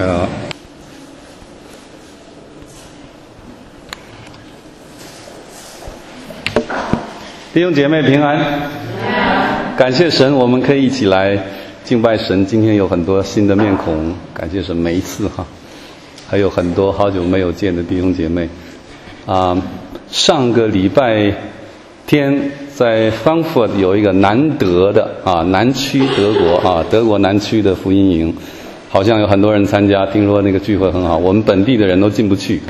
了。弟兄姐妹平安，感谢神，我们可以一起来敬拜神。今天有很多新的面孔，感谢神，每一次哈，还有很多好久没有见的弟兄姐妹。上个礼拜天在 Frankfurt 有一个南德的南区德国德国南区的福音营，好像有很多人参加，听说那个聚会很好，我们本地的人都进不去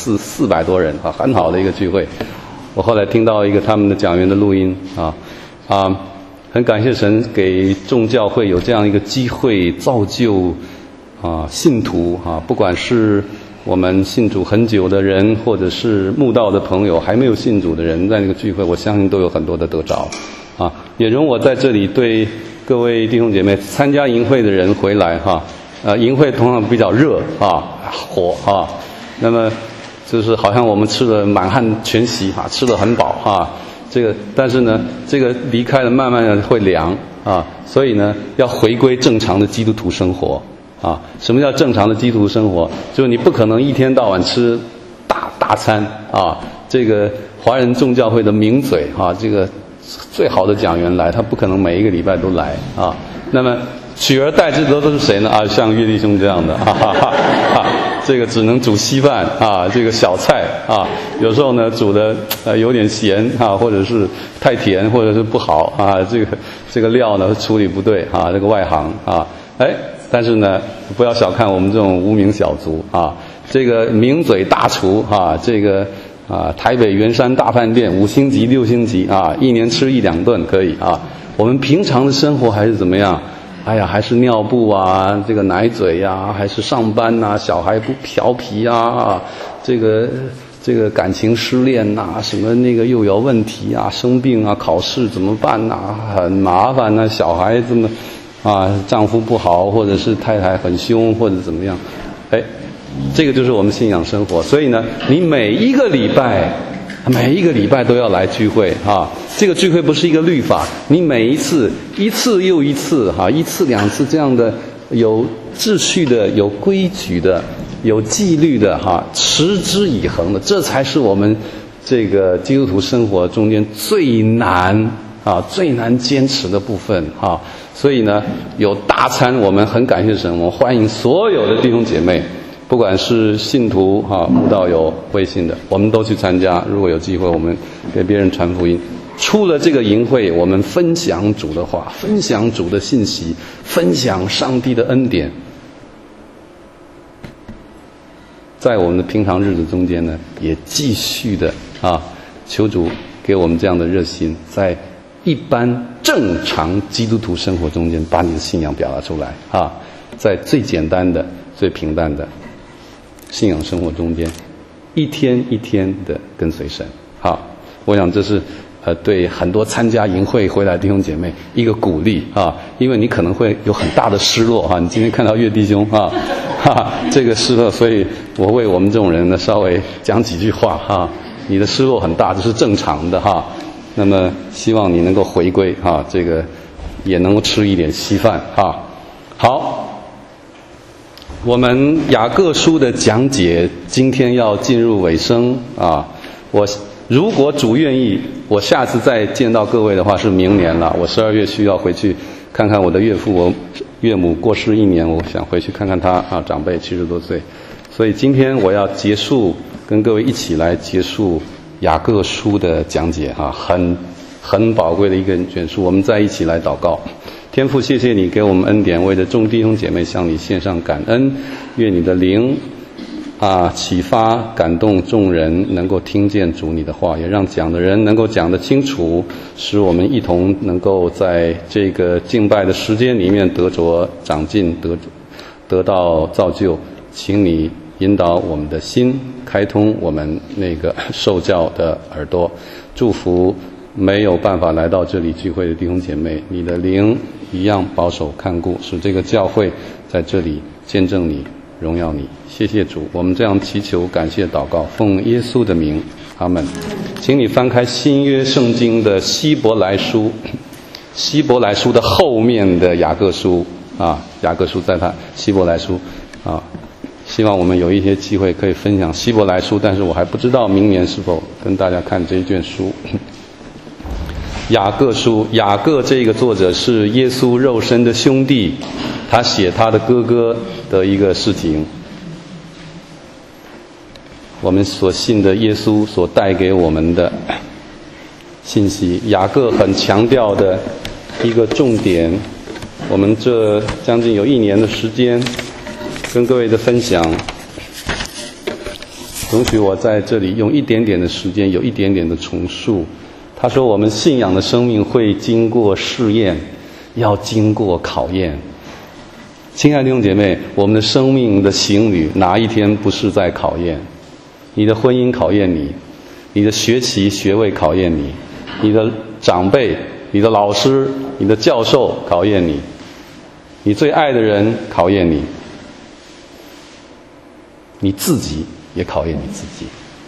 400多人很好的一个聚会。我后来听到一个他们的讲员的录音很感谢神给众教会有这样一个机会造就信徒不管是我们信主很久的人，或者是慕道的朋友，还没有信主的人，在那个聚会我相信都有很多的得着也容我在这里对各位弟兄姐妹参加营会的人回来营会通常比较热火那么就是好像我们吃了满汉全席吃得很饱但是呢这个离开了慢慢的会凉所以呢要回归正常的基督徒生活什么叫正常的基督徒生活？就是你不可能一天到晚吃大餐这个华人众教会的名嘴这个最好的讲员来，他不可能每一个礼拜都来那么取而代之的都是谁呢像岳弟兄这样的这个只能煮稀饭这个小菜有时候呢煮的有点咸或者是太甜，或者是不好这个料呢处理不对这个外行但是呢不要小看我们这种无名小卒这个名嘴大厨这个台北圆山大饭店5星级6星级一年吃1-2顿可以我们平常的生活还是怎么样？还是尿布这个奶嘴还是上班小孩不调皮这个感情失恋什么那个幼儿问题生病考试怎么办很麻烦小孩这么丈夫不好，或者是太太很凶，或者怎么样这个就是我们信仰生活。所以呢你每一个礼拜都要来聚会这个聚会不是一个律法，你每一次又一次1次2次这样的有秩序的、有规矩的、有纪律的持之以恒的，这才是我们这个基督徒生活中间最难坚持的部分所以呢有大餐，我们很感谢神，我们欢迎所有的弟兄姐妹，不管是信徒慕道友未信的，我们都去参加。如果有机会，我们给别人传福音。出了这个营会，我们分享主的话，分享主的信息，分享上帝的恩典。在我们的平常日子中间呢，也继续的求主给我们这样的热心，在一般正常基督徒生活中间把你的信仰表达出来在最简单的、最平淡的信仰生活中间，一天一天的跟随神我想这是对很多参加营会回来的弟兄姐妹一个鼓励因为你可能会有很大的失落你今天看到岳弟兄这个失落，所以我为我们这种人呢稍微讲几句话你的失落很大，这是正常的那么希望你能够回归这个也能够吃一点稀饭好，我们雅各书的讲解今天要进入尾声我如果主愿意，我下次再见到各位的话是明年了。我12月需要回去看看我的岳父，我岳母过世1年，我想回去看看他长辈70多岁，所以今天我要结束，跟各位一起来结束雅各书的讲解很宝贵的一个卷书，我们再一起来祷告。天父，谢谢你给我们恩典，为了众弟兄姐妹向你献上感恩，愿你的灵启发感动众人能够听见主你的话，也让讲的人能够讲得清楚，使我们一同能够在这个敬拜的时间里面得着长进，得到造就。请你引导我们的心，开通我们那个受教的耳朵，祝福没有办法来到这里聚会的弟兄姐妹，你的灵一样保守看顾，使这个教会在这里见证你，荣耀你。谢谢主，我们这样祈求感谢祷告，奉耶稣的名，阿们。请你翻开新约圣经的希伯来书的后面的雅各书雅各书在他希伯来书希望我们有一些机会可以分享希伯来书，但是我还不知道明年是否跟大家看这一卷书。雅各书，雅各这个作者是耶稣肉身的兄弟，他写他的哥哥的一个事情。我们所信的耶稣所带给我们的信息，雅各很强调的一个重点，我们这将近有1年的时间跟各位的分享，容许我在这里用一点点的时间，有一点点的重述。他说我们信仰的生命会经过试验，要经过考验。亲爱的弟兄姐妹，我们的生命的行旅哪一天不是在考验？你的婚姻考验你，你的学习学位考验你，你的长辈、你的老师、你的教授考验你，你最爱的人考验你，你自己也考验你自己。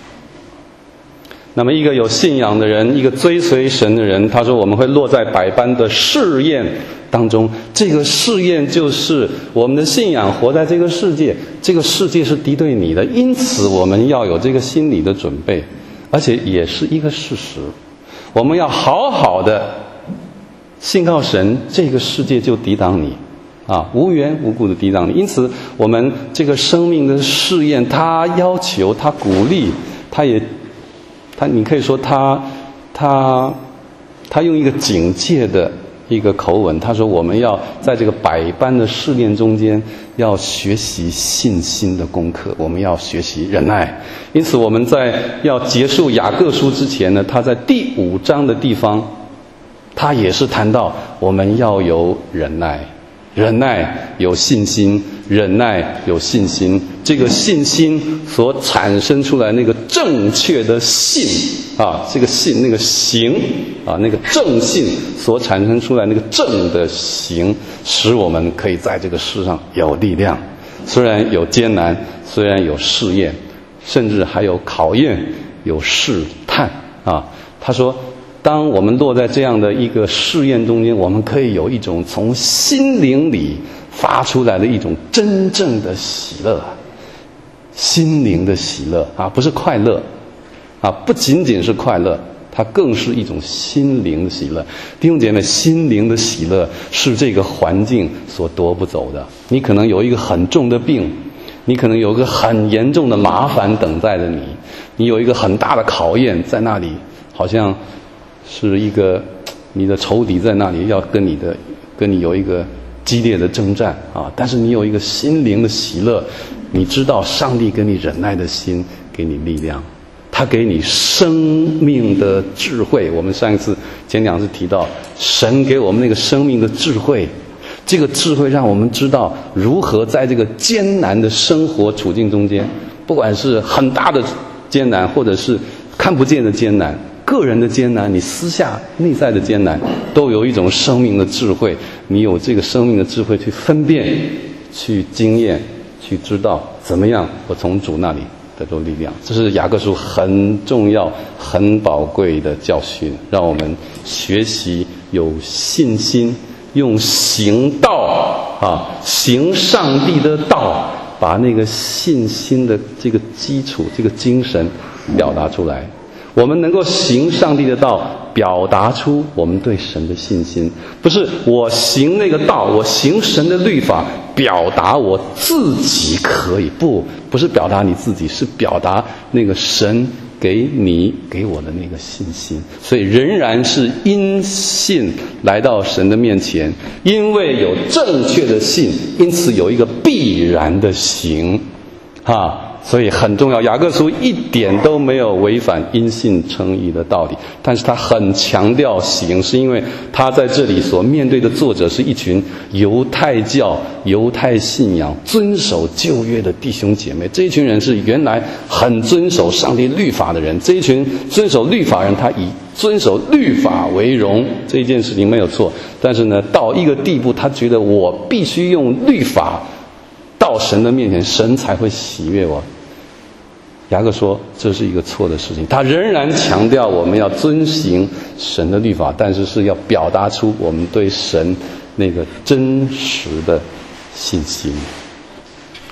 那么一个有信仰的人，一个追随神的人，他说我们会落在百般的试验当中。这个试验就是我们的信仰活在这个世界，这个世界是敌对你的，因此我们要有这个心理的准备，而且也是一个事实，我们要好好的信靠神，这个世界就抵挡你无缘无故的抵挡你。因此我们这个生命的试验，他要求，他鼓励，你可以说他用一个警戒的一个口吻，他说我们要在这个百般的试炼中间要学习信心的功课，我们要学习忍耐。因此我们在要结束雅各书之前呢，他在第5章的地方他也是谈到我们要有忍耐，忍耐有信心，忍耐有信心，这个信心所产生出来那个正确的信这个信那个行那个正信所产生出来那个正的行，使我们可以在这个世上有力量。虽然有艰难，虽然有试验，甚至还有考验，有试探他说当我们落在这样的一个试验中间，我们可以有一种从心灵里发出来的一种真正的喜乐，心灵的喜乐不是快乐不仅仅是快乐，它更是一种心灵的喜乐。弟兄姐妹，心灵的喜乐是这个环境所夺不走的。你可能有一个很重的病，你可能有一个很严重的麻烦等待着你，你有一个很大的考验在那里，好像是一个你的仇敌在那里要跟你有一个激烈的征战但是你有一个心灵的喜乐，你知道上帝给你忍耐的心，给你力量，他给你生命的智慧。我们上一次前2次提到神给我们那个生命的智慧，这个智慧让我们知道如何在这个艰难的生活处境中间，不管是很大的艰难或者是看不见的艰难，个人的艰难，你私下内在的艰难，都有一种生命的智慧。你有这个生命的智慧去分辨，去经验，去知道怎么样我从主那里得到力量。这是雅各书很重要很宝贵的教训，让我们学习有信心，用行道行上帝的道，把那个信心的这个基础这个精神表达出来。我们能够行上帝的道，表达出我们对神的信心，不是我行那个道，我行神的律法，表达我自己可以，不是表达你自己，是表达那个神给你给我的那个信心。所以仍然是因信来到神的面前，因为有正确的信，因此有一个必然的行所以很重要。雅各书一点都没有违反因信称义的道理，但是他很强调行，是因为他在这里所面对的作者是一群犹太教犹太信仰遵守旧约的弟兄姐妹。这一群人是原来很遵守上帝律法的人，这一群遵守律法人，他以遵守律法为荣，这一件事情没有错。但是呢，到一个地步，他觉得我必须用律法到神的面前，神才会喜悦我。雅各说这是一个错的事情，他仍然强调我们要遵行神的律法，但是是要表达出我们对神那个真实的信心。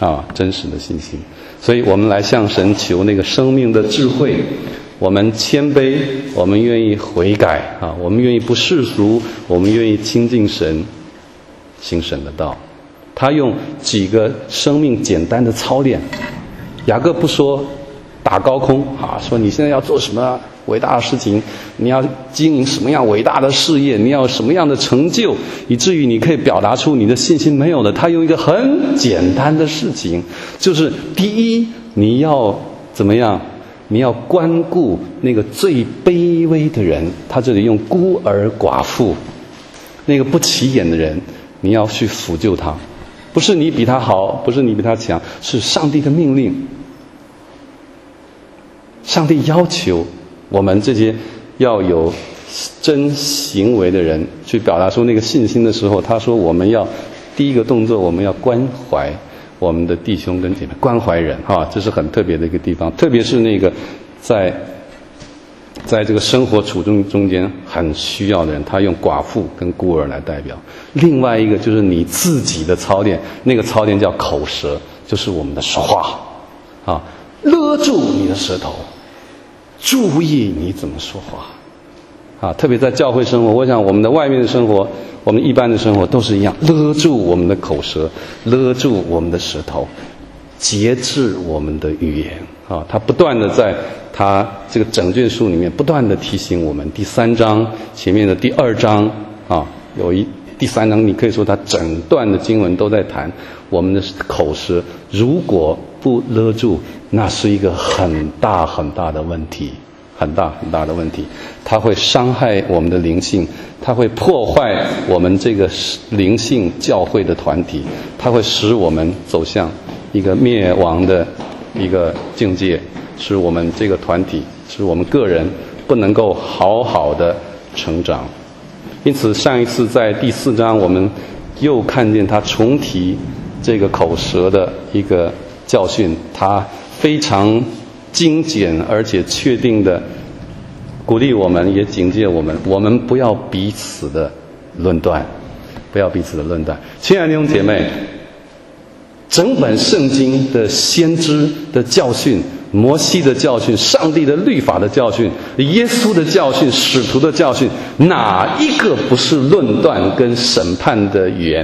真实的信心。所以我们来向神求那个生命的智慧，我们谦卑，我们愿意悔改我们愿意不世俗，我们愿意亲近神，行神的道。他用几个生命简单的操练，雅各不说打高空说你现在要做什么伟大的事情，你要经营什么样伟大的事业，你要什么样的成就，以至于你可以表达出你的信心，没有的。他用一个很简单的事情，就是第一，你要怎么样？你要关顾那个最卑微的人，他这里用孤儿寡妇，那个不起眼的人，你要去辅救他，不是你比他好，不是你比他强，是上帝的命令。上帝要求我们这些要有真行为的人去表达出那个信心的时候，他说我们要第一个动作，我们要关怀我们的弟兄跟姐妹，关怀人这是很特别的一个地方。特别是那个在这个生活处境中间很需要的人，他用寡妇跟孤儿来代表。另外一个就是你自己的操练，那个操练叫口舌，就是我们的说话勒住你的舌头，注意你怎么说话特别在教会生活，我想我们的外面的生活，我们一般的生活都是一样，勒住我们的口舌，勒住我们的舌头，节制我们的语言他不断的在他这个整卷书里面不断的提醒我们。第3章前面的第2章第3章，你可以说他整段的经文都在谈我们的口舌，如果不勒住，那是一个很大很大的问题，很大很大的问题。它会伤害我们的灵性，它会破坏我们这个灵性教会的团体，它会使我们走向一个灭亡的一个境界，使我们这个团体，使我们个人不能够好好的成长。因此上一次在第4章我们又看见他重提这个口舌的一个教训，他非常精简而且确定的鼓励我们，也警戒我们，我们不要彼此的论断，不要彼此的论断。亲爱的弟兄姐妹，整本圣经的先知的教训，摩西的教训，上帝的律法的教训，耶稣的教训，使徒的教训，哪一个不是论断跟审判的语言？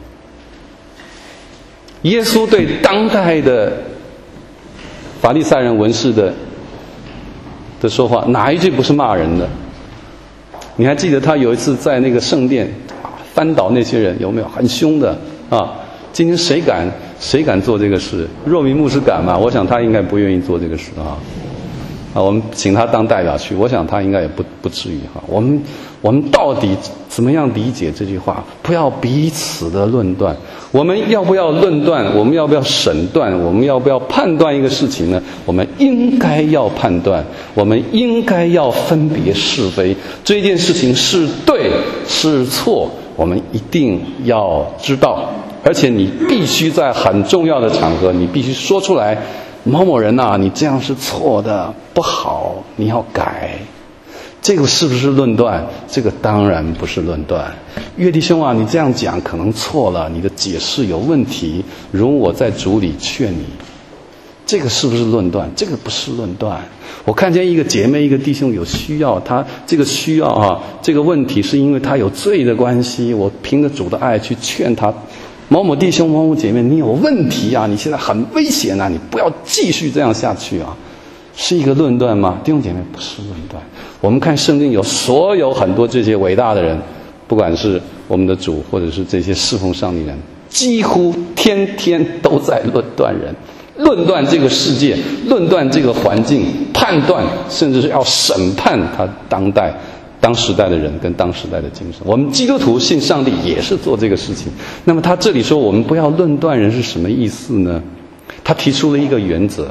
耶稣对当代的法利赛人文士的说话，哪一句不是骂人的？你还记得他有一次在那个圣殿翻倒那些人，有没有？很凶的今天谁敢做这个事？若明牧师敢吗？我想他应该不愿意做这个事我们请他当代表去，我想他应该也不至于我们到底怎么样理解这句话？不要彼此的论断。我们要不要论断？我们要不要审断？我们要不要判断一个事情呢？我们应该要判断，我们应该要分别是非。这件事情是对是错，我们一定要知道，而且你必须在很重要的场合，你必须说出来，某某人你这样是错的，不好，你要改。这个是不是论断？这个当然不是论断。岳弟兄你这样讲可能错了，你的解释有问题，容我在主里劝你。这个是不是论断？这个不是论断。我看见一个姐妹一个弟兄有需要，他这个需要这个问题是因为他有罪的关系，我凭着主的爱去劝他，某某弟兄某某姐妹，你有问题你现在很危险你不要继续这样下去是一个论断吗？弟兄姐妹，不是论断。我们看圣经有所有很多这些伟大的人，不管是我们的主或者是这些侍奉上帝人，几乎天天都在论断人，论断这个世界，论断这个环境，判断甚至是要审判他当时代的人跟当时代的精神。我们基督徒信上帝也是做这个事情。那么他这里说我们不要论断人是什么意思呢？他提出了一个原则，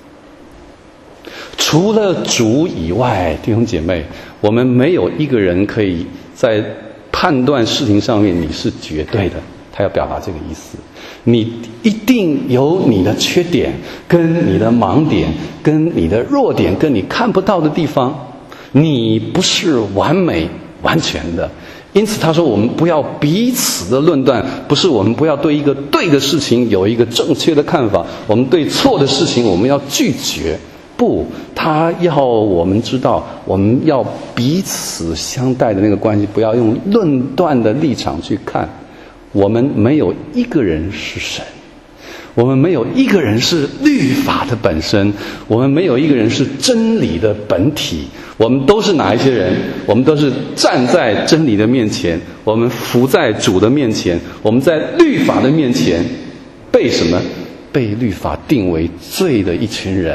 除了主以外，弟兄姐妹，我们没有一个人可以在判断事情上面你是绝对的。他要表达这个意思，你一定有你的缺点跟你的盲点跟你的弱点跟你看不到的地方，你不是完美完全的， 因此他说我们不要彼此的论断，不是我们不要对一个对的事情有一个正确的看法，我们对错的事情我们要拒绝。不，他要我们知道，我们要彼此相待的那个关系，不要用论断的立场去看。我们没有一个人是神，我们没有一个人是律法的本身，我们没有一个人是真理的本体。我们都是哪一些人？我们都是站在真理的面前，我们伏在主的面前，我们在律法的面前被什么？被律法定为罪的一群人。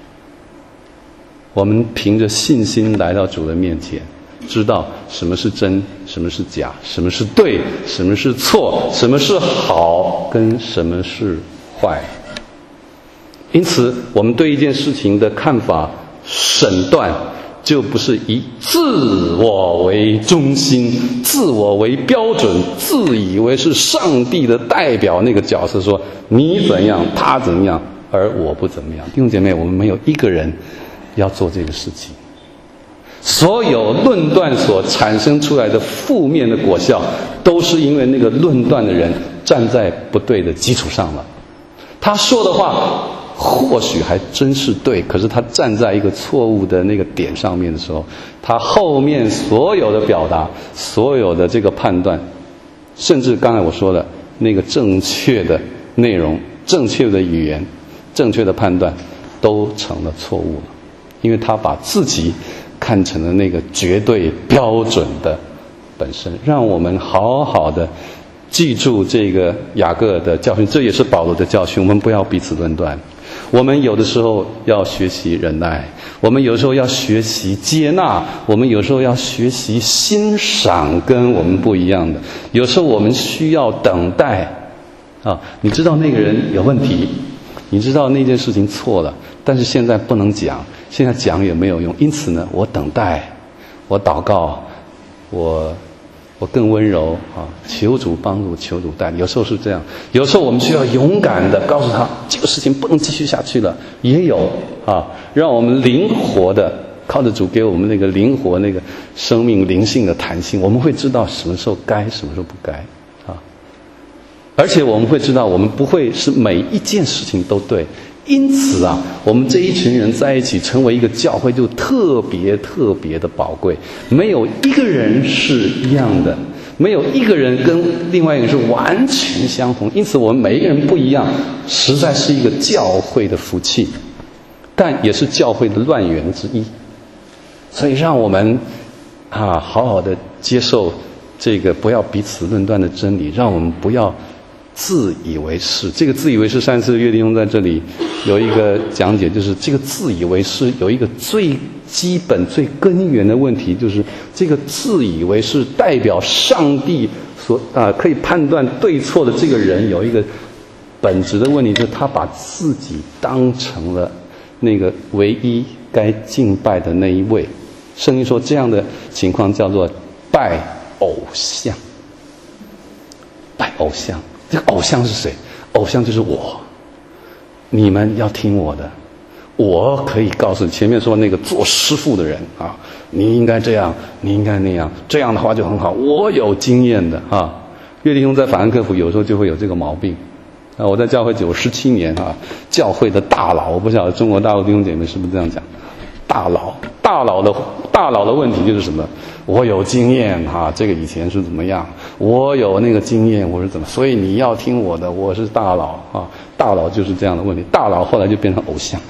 我们凭着信心来到主的面前，知道什么是真，什么是假，什么是对，什么是错，什么是好，跟什么是坏。因此我们对一件事情的看法审断，就不是以自我为中心，自我为标准，自以为是上帝的代表那个角色，说你怎样他怎样，而我不怎么样。弟兄姐妹，我们没有一个人要做这个事情。所有论断所产生出来的负面的果效，都是因为那个论断的人站在不对的基础上了。他说的话或许还真是对，可是他站在一个错误的那个点上面的时候，他后面所有的表达，所有的这个判断，甚至刚才我说的那个正确的内容，正确的语言，正确的判断，都成了错误了。因为他把自己看成了那个绝对标准的本身。让我们好好的记住这个雅各的教训，这也是保罗的教训。我们不要彼此论断，我们有的时候要学习忍耐，我们有时候要学习接纳，我们有时候要学习欣赏跟我们不一样的，有时候我们需要等待啊。你知道那个人有问题，你知道那件事情错了，但是现在不能讲，现在讲也没有用，因此呢，我等待，我祷告，我更温柔啊，求主帮助，求主带领。有时候是这样，有时候我们需要勇敢的告诉他，这个事情不能继续下去了。也有啊，让我们灵活的靠着主给我们那个灵活那个生命灵性的弹性，我们会知道什么时候该，什么时候不该啊。而且我们会知道，我们不会是每一件事情都对。因此啊，我们这一群人在一起成为一个教会，就特别特别的宝贵。没有一个人是一样的，没有一个人跟另外一个人是完全相同。因此我们每一个人不一样，实在是一个教会的福气，但也是教会的乱源之一。所以让我们好好的接受这个不要彼此论断的真理，让我们不要自以为是。这个自以为是，上次岳弟兄在这里有一个讲解，就是这个自以为是有一个最基本最根源的问题，就是这个自以为是代表上帝所可以判断对错的这个人有一个本质的问题，就是他把自己当成了那个唯一该敬拜的那一位。圣经说这样的情况叫做拜偶像。拜偶像，这个偶像是谁？偶像就是我，你们要听我的，我可以告诉你。前面说那个做师傅的人啊，你应该这样，你应该那样，这样的话就很好，我有经验的啊。岳弟兄在法兰克福有时候就会有这个毛病啊。我在教会17年啊，教会的大佬，我不晓得中国大陆弟兄姐妹是不是这样讲，大佬的问题就是什么？我有经验哈，这个以前是怎么样？我有那个经验，我是怎么？所以你要听我的，我是大佬啊！大佬就是这样的问题。大佬后来就变成偶像。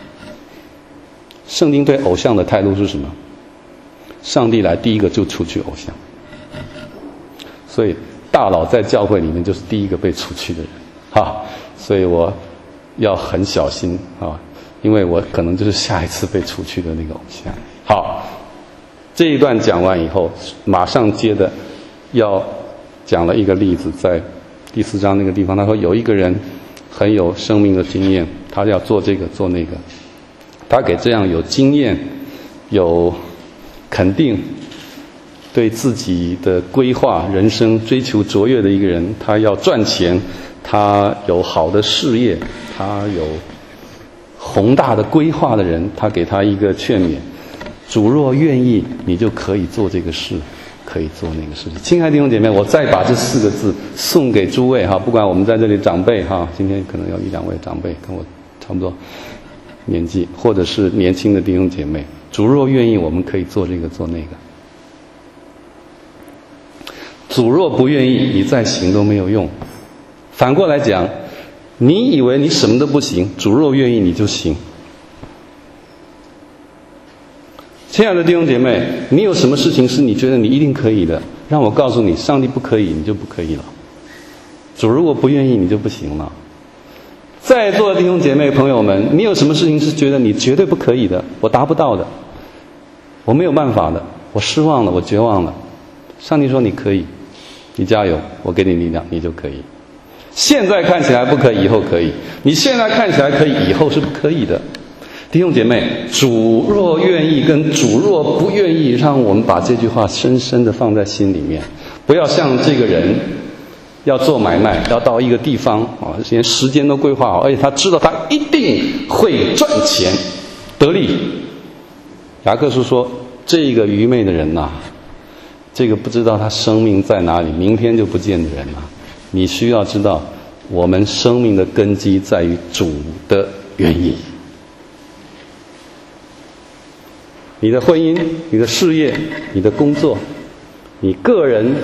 圣经对偶像的态度是什么？上帝来第一个就除去偶像。所以大佬在教会里面就是第一个被除去的人哈。所以我要很小心啊，因为我可能就是下一次被除去的那个偶像。好。这一段讲完以后，马上接着要讲了一个例子，在第4章那个地方，他说有一个人很有生命的经验，他要做这个做那个，他给这样有经验、有肯定、对自己的规划、人生追求卓越的一个人，他要赚钱，他有好的事业，他有宏大的规划的人，他给他一个劝勉。主若愿意，你就可以做这个事， 可以做那个事情。亲爱的弟兄姐妹，我再把这4个字送给诸位哈，不管我们在这里长辈哈，今天可能有1-2位长辈跟我差不多年纪，或者是年轻的弟兄姐妹，主若愿意，我们可以做这个做那个。主若不愿意，你再行都没有用。反过来讲，你以为你什么都不行，主若愿意，你就行。亲爱的弟兄姐妹，你有什么事情是你觉得你一定可以的？让我告诉你，上帝不可以，你就不可以了。主如果不愿意，你就不行了。在座的弟兄姐妹朋友们，你有什么事情是觉得你绝对不可以的？我达不到的，我没有办法的，我失望了，我绝望了。上帝说你可以，你加油，我给你力量，你就可以。现在看起来不可以，以后可以。你现在看起来可以，以后是不可以的。弟兄姐妹，主若愿意跟主若不愿意，让我们把这句话深深的放在心里面。不要像这个人要做买卖，要到一个地方啊，连时间都规划好，而且他知道他一定会赚钱得利。雅各书说，这个愚昧的人呐，这个不知道他生命在哪里，明天就不见的人呐，你需要知道，我们生命的根基在于主的愿意。你的婚姻，你的事业，你的工作，你个人，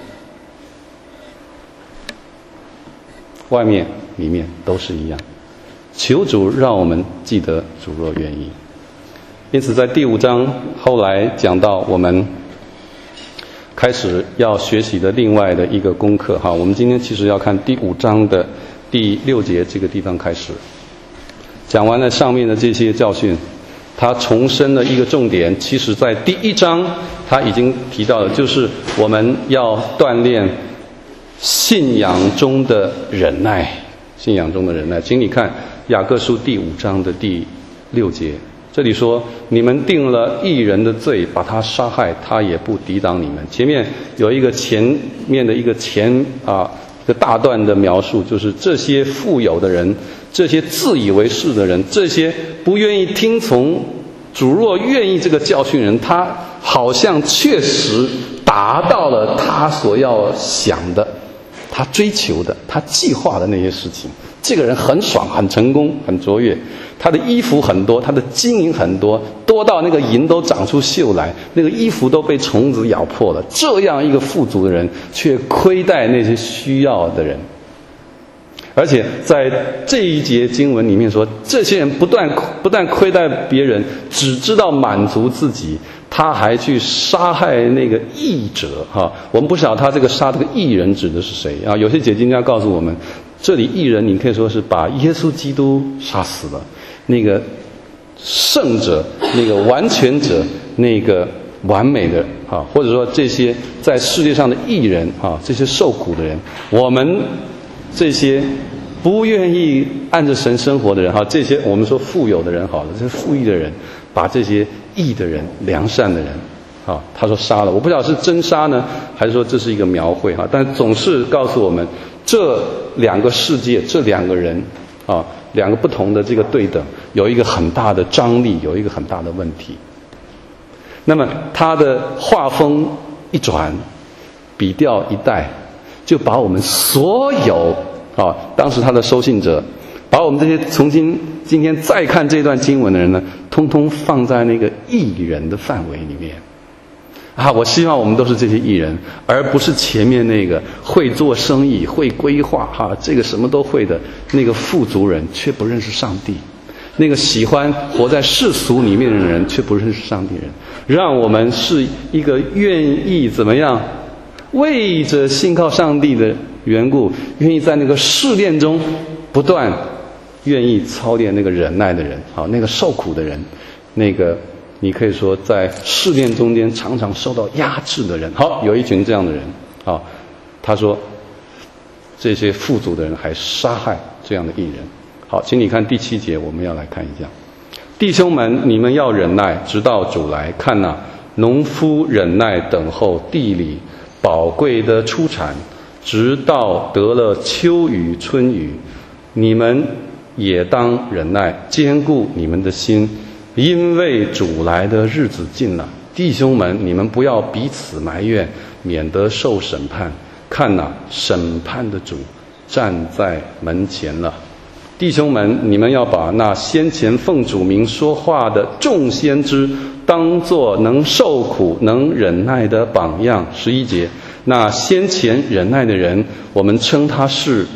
外面里面都是一样。求主让我们记得主若愿意。因此在第5章后来讲到我们开始要学习的另外的一个功课哈，我们今天其实要看第5章的第6节这个地方开始。讲完了上面的这些教训，他重申了一个重点，其实在第1章他已经提到了，就是我们要锻炼信仰中的忍耐。信仰中的忍耐，请你看雅各书第5章的第6节，这里说，你们定了义人的罪，把他杀害，他也不抵挡你们。前面有一个前面的一个一个大段的描述，就是这些富有的人，这些自以为是的人，这些不愿意听从主若愿意这个教训人，他好像确实达到了他所要想的，他追求的，他计划的那些事情。这个人很爽，很成功，很卓越，他的衣服很多，他的金银很多，多到那个银都长出锈来，那个衣服都被虫子咬破了。这样一个富足的人，却亏待那些需要的人。而且在这一节经文里面说，这些人不但亏待别人，只知道满足自己，他还去杀害那个义者哈。我们不晓得他这个杀这个义人指的是谁啊？有些解经家告诉我们，这里义人你可以说是把耶稣基督杀死了，那个圣者，那个完全者，那个完美的啊，或者说这些在世界上的义人啊，这些受苦的人，我们这些不愿意按着神生活的人哈，这些我们说富有的人好了，这些富裕的人，把这些义的人、良善的人啊，他说杀了。我不晓得是真杀呢，还是说这是一个描绘哈，但总是告诉我们，这两个世界，这两个人啊，两个不同的这个对等，有一个很大的张力，有一个很大的问题。那么他的画风一转，笔调一带，就把我们所有当时他的收信者，把我们这些重新今天再看这段经文的人呢，通通放在那个义人的范围里面。我希望我们都是这些义人，而不是前面那个会做生意、会规划这个什么都会的那个富足人，却不认识上帝。那个喜欢活在世俗里面的人，却不认识上帝人。让我们是一个愿意怎么样，为着信靠上帝的缘故，愿意在那个试炼中不断愿意操练那个忍耐的人，那个受苦的人，那个你可以说在试炼中间常常受到压制的人。有一群这样的人，他说这些富足的人还杀害这样的义人。请你看第7节，我们要来看一下。弟兄们，你们要忍耐，直到主来。看哪，农夫忍耐等候地里宝贵的出产，直到得了秋雨春雨。你们也当忍耐，坚固你们的心，因为主来的日子近了。 弟兄们，你们不要彼此埋怨，免得受审判。看哪，审判的主站在门前了。弟兄们，你们要把那先前奉主名说话的众先知当作能受苦能忍耐的榜样。11节，那先前忍耐的人，我们称他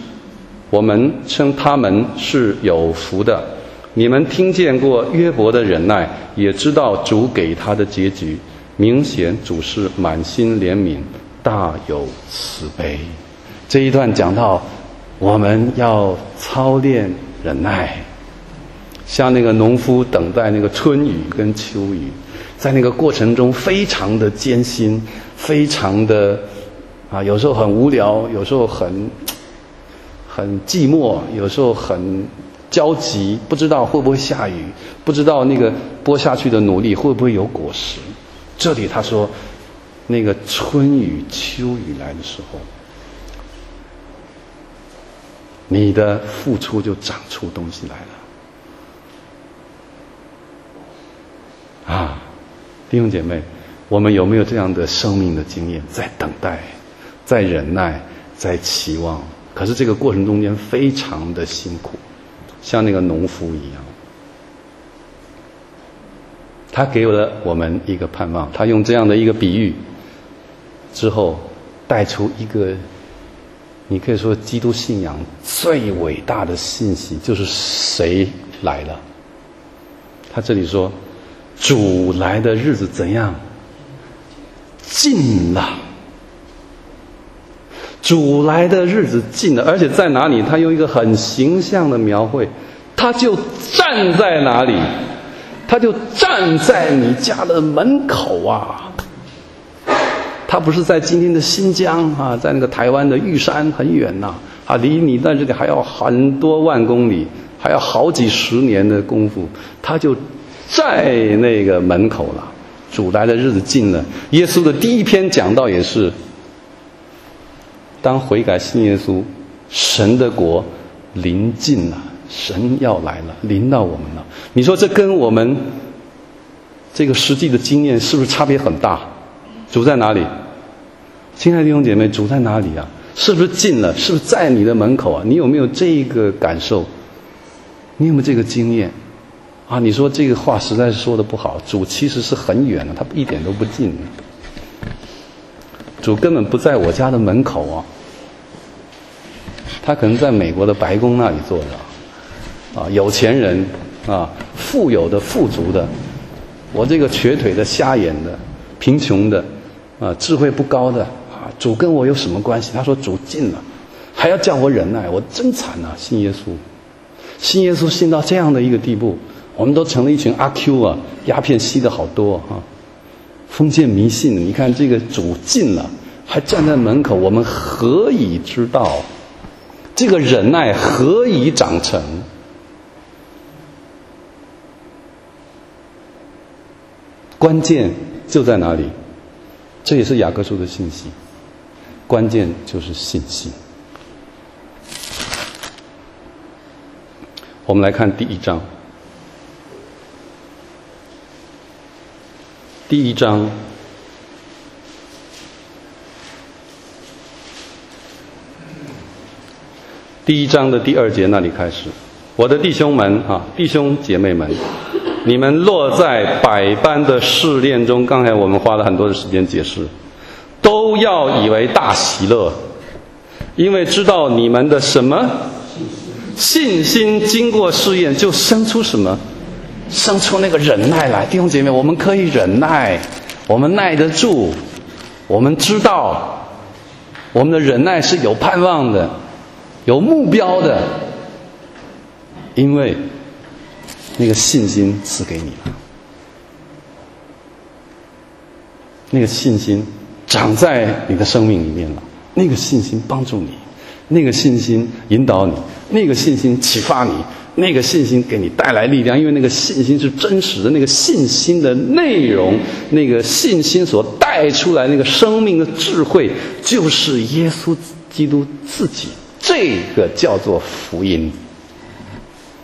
们是有福的。你们听见过约伯的忍耐，也知道主给他的结局。明显主是满心怜悯，大有慈悲。这一段讲到我们要操练忍耐，像那个农夫等待那个春雨跟秋雨，在那个过程中非常的艰辛，非常的有时候很无聊，有时候很寂寞，有时候很焦急，不知道会不会下雨，不知道那个播下去的努力会不会有果实。这里他说那个春雨秋雨来的时候，你的付出就长出东西来了。弟兄姐妹，我们有没有这样的生命的经验？在等待，在忍耐，在期望，可是这个过程中间非常的辛苦，像那个农夫一样。他给了我们一个盼望，他用这样的一个比喻之后带出一个，你可以说基督信仰最伟大的信息，就是谁来了。他这里说主来的日子怎样？近了。主来的日子近了，而且在哪里？他用一个很形象的描绘，他就站在哪里？他就站在你家的门口啊！他不是在今天的新疆啊，在那个台湾的玉山很远呐，离你在这里还要很多万公里，还要好几十年的功夫，他就在那个门口了。主来的日子近了。耶稣的第一篇讲道也是，当悔改信耶稣，神的国临近了，神要来了，临到我们了。你说这跟我们这个实际的经验是不是差别很大？主在哪里？亲爱的弟兄姐妹，主在哪里啊？是不是近了？是不是在你的门口啊？你有没有这个感受？你有没有这个经验啊？你说这个话实在是说的不好，主其实是很远的，他一点都不近。主根本不在我家的门口啊，他可能在美国的白宫那里坐着有钱人富有的富足的，我这个瘸腿的瞎眼的贫穷的智慧不高的主跟我有什么关系？他说主近了，还要叫我忍耐，我真惨啊！信耶稣信到这样的一个地步，我们都成了一群阿 Q 鸦片吸的好多封建迷信。你看这个主近了，还站在门口，我们何以知道这个忍耐何以长成？关键就在哪里？这也是雅各书的信息，关键就是信心。我们来看第一章。第一章的第2节那里开始，我的弟兄们弟兄姐妹们，你们落在百般的试炼中，刚才我们花了很多的时间解释，都要以为大喜乐，因为知道你们的什么信心经过试验，就生出什么？生出那个忍耐来。弟兄姐妹，我们可以忍耐，我们耐得住，我们知道我们的忍耐是有盼望的，有目标的，因为那个信心赐给你了，那个信心长在你的生命里面了，那个信心帮助你，那个信心引导你，那个信心启发你，那个信心给你带来力量，因为那个信心是真实的，那个信心的内容，那个信心所带出来那个生命的智慧，就是耶稣基督自己。这个叫做福音，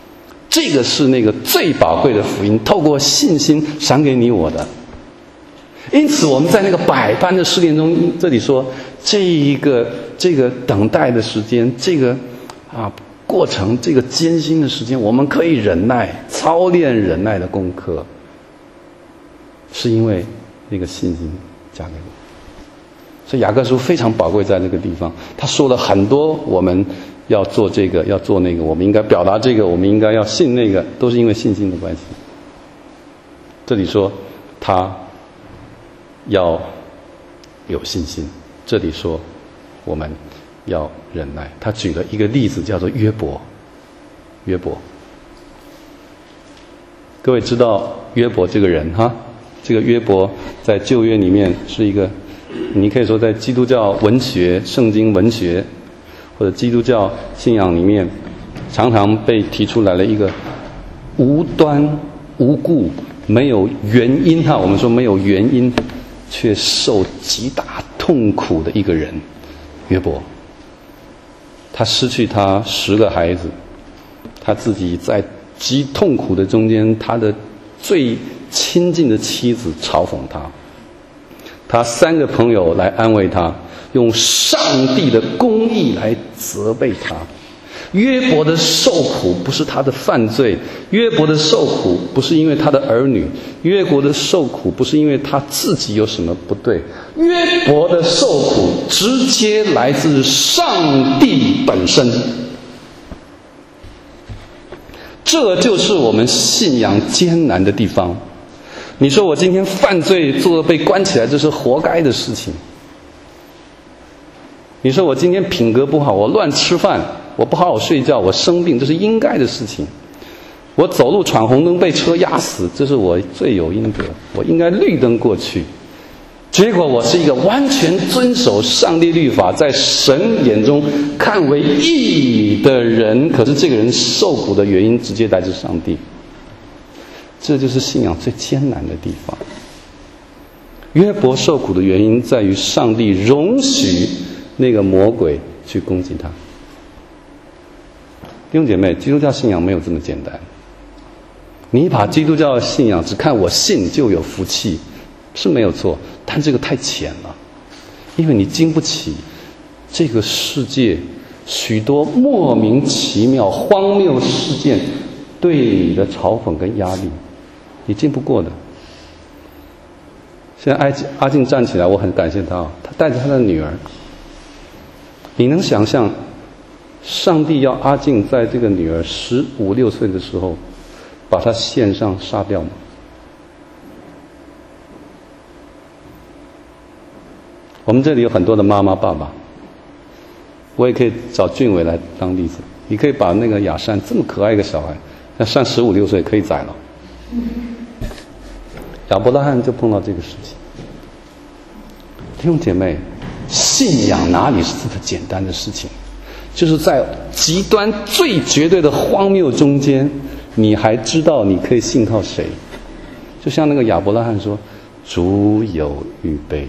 这个是那个最宝贵的福音，透过信心赏给你我的。 因此我们在那个百般的试炼中，这里说这个等待的时间，这个过程，这个艰辛的时间，我们可以忍耐，操练忍耐的功课，是因为那个信心加给我。所以雅各书非常宝贵，在这个地方他说了很多，我们要做这个，要做那个，我们应该表达这个，我们应该要信那个，都是因为信心的关系。这里说他要有信心，这里说我们要忍耐。他举了一个例子，叫做约伯。约伯，各位知道约伯这个人哈？这个约伯在旧约里面是一个，你可以说在基督教文学、圣经文学或者基督教信仰里面，常常被提出来了一个无端无故、没有原因我们说没有原因，却受极大痛苦的一个人，约伯。他失去他10个孩子，他自己在极痛苦的中间，他的最亲近的妻子嘲讽他3个朋友来安慰他，用上帝的公义来责备他。约伯的受苦不是他的犯罪，约伯的受苦不是因为他的儿女，约伯的受苦不是因为他自己有什么不对，约伯的受苦直接来自上帝本身。这就是我们信仰艰难的地方。你说我今天犯罪做了被关起来，这是活该的事情。你说我今天品格不好，我乱吃饭，我不好好睡觉，我生病，这是应该的事情。我走路闯红灯被车压死，这是我罪有应得，我应该绿灯过去。结果我是一个完全遵守上帝律法，在神眼中看为义的人，可是这个人受苦的原因直接来自上帝。这就是信仰最艰难的地方。约伯受苦的原因在于上帝容许那个魔鬼去攻击他。弟兄姐妹，基督教信仰没有这么简单。你把基督教的信仰只看我信就有福气，是没有错，但这个太浅了，因为你经不起这个世界许多莫名其妙荒谬事件对你的嘲讽跟压力，你经不过的。现在阿静站起来，我很感谢他，他带着他的女儿。你能想象上帝要阿静在这个女儿15、16岁的时候把她献上杀掉吗？我们这里有很多的妈妈爸爸，我也可以找俊伟来当例子。你可以把那个雅善这么可爱一个小孩，那上15、16岁可以宰了。亚伯拉罕就碰到这个事情。弟兄姐妹，信仰哪里是这么简单的事情？就是在极端最绝对的荒谬中间，你还知道你可以信靠谁。就像那个亚伯拉罕说，主有预备。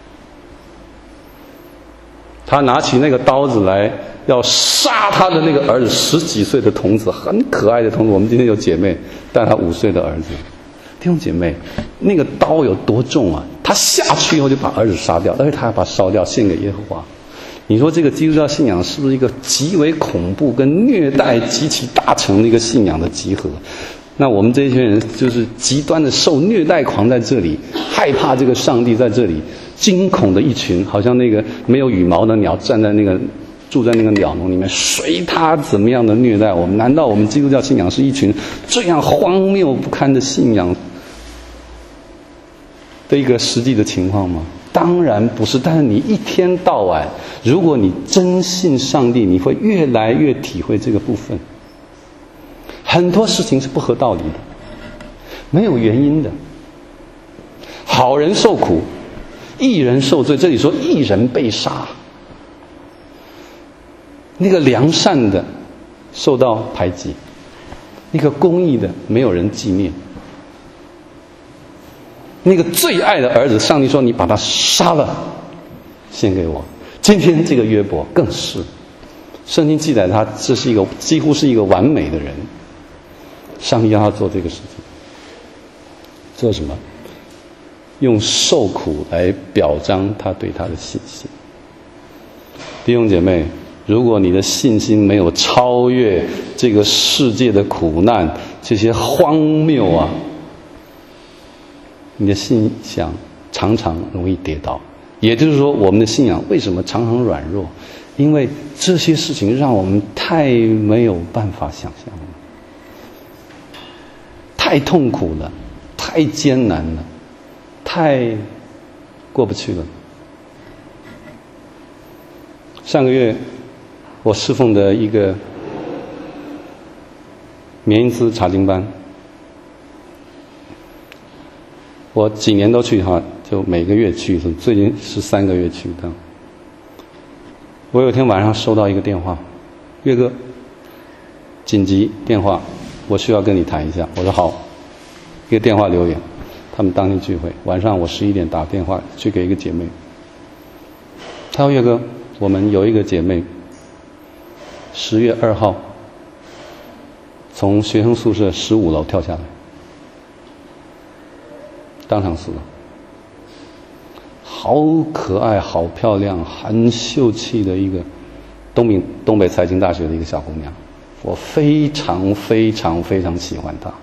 他拿起那个刀子来要杀他的那个儿子，10几岁的童子，很可爱的童子。我们今天有姐妹带他5岁的儿子。弟兄姐妹，那个刀有多重啊？他下去以后就把儿子杀掉，而且他还把他烧掉献给耶和华。你说这个基督教信仰是不是一个极为恐怖跟虐待极其大成的一个信仰的集合？那我们这些人就是极端的受虐待狂在这里，害怕这个上帝在这里，惊恐的一群，好像那个没有羽毛的鸟站在那个住在那个鸟笼里面，随他怎么样的虐待我们？难道我们基督教信仰是一群这样荒谬不堪的信仰的一个实际的情况吗？当然不是。但是你一天到晚，如果你真信上帝，你会越来越体会这个部分。很多事情是不合道理的，没有原因的。好人受苦，义人受罪。这里说义人被杀，那个良善的受到排挤，那个公义的没有人纪念。那个最爱的儿子，上帝说你把他杀了献给我。今天这个约伯更是，圣经记载他这是一个几乎是一个完美的人，上帝让他做这个事情。做什么？ 用受苦来表彰他对他的信心。弟兄姐妹，如果你的信心没有超越这个世界的苦难，这些荒谬啊，你的信仰常常容易跌倒。也就是说，我们的信仰为什么常常软弱？因为这些事情让我们太没有办法想象了，太痛苦了，太艰难了，太过不去了。上个月我侍奉的一个缅因斯查经班，我几年都去哈，就每个月去，最近是3个月去的。我有一天晚上收到一个电话，岳哥，紧急电话，我需要跟你谈一下。我说好，一个电话留言，他们当天聚会，晚上我11点打电话去给一个姐妹，他说岳哥，我们有一个姐妹10月2号从学生宿舍15楼跳下来，当场死了。好可爱，好漂亮，很秀气的一个东北财经大学的一个小姑娘，我非常非常非常喜欢她。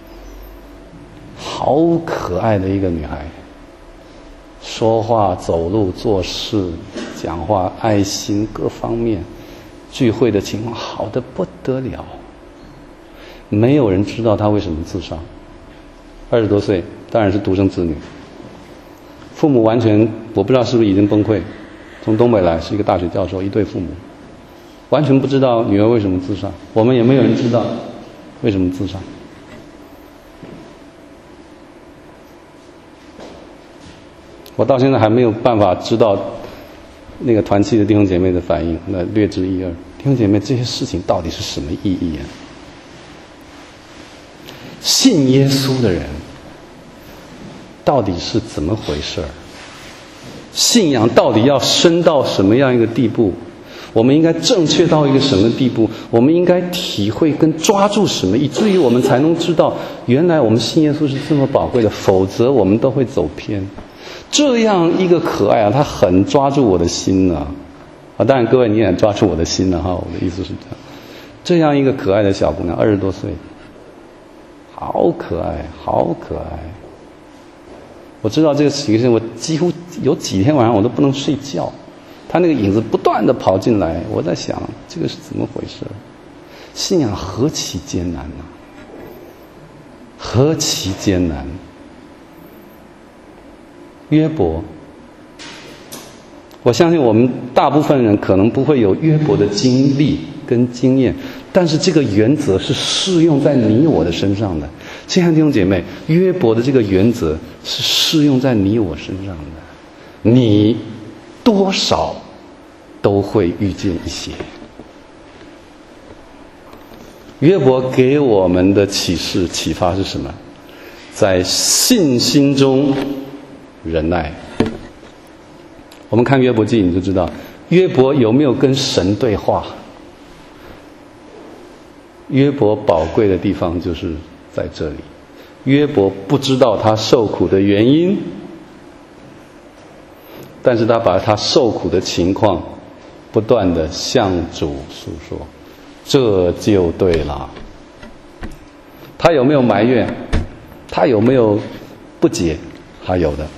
好可爱的一个女孩，说话、走路、做事、讲话、爱心各方面，聚会的情况好得不得了。没有人知道她为什么自杀。20多岁，当然是独生子女。父母完全，我不知道是不是已经崩溃。从东北来，是一个大学教授，一对父母，完全不知道女儿为什么自杀。我们也没有人知道为什么自杀。我到现在还没有办法知道那个团契的弟兄姐妹的反应，那略知一二。弟兄姐妹，这些事情到底是什么意义啊？信耶稣的人到底是怎么回事？信仰到底要深到什么样一个地步？我们应该正确到一个什么地步？我们应该体会跟抓住什么，以至于我们才能知道，原来我们信耶稣是这么宝贵的，否则我们都会走偏。这样一个可爱啊，他很抓住我的心呢。当然各位你也抓住我的心了哈，我的意思是这样。这样一个可爱的小姑娘，20多岁，好可爱，好可爱。我知道这个情形，我几乎有几天晚上我都不能睡觉。他那个影子不断地跑进来，我在想这个是怎么回事？信仰何其艰难啊！何其艰难！约伯，我相信我们大部分人可能不会有约伯的经历跟经验，但是这个原则是适用在你我的身上的。亲爱的弟兄姐妹，约伯的这个原则是适用在你我身上的，你多少都会遇见一些。约伯给我们的启发是什么？在信心中忍耐。我们看约伯记你就知道，约伯有没有跟神对话？约伯宝贵的地方就是在这里。约伯不知道他受苦的原因，但是他把他受苦的情况不断地向主诉说，这就对了。他有没有埋怨？他有没有不解？还有的。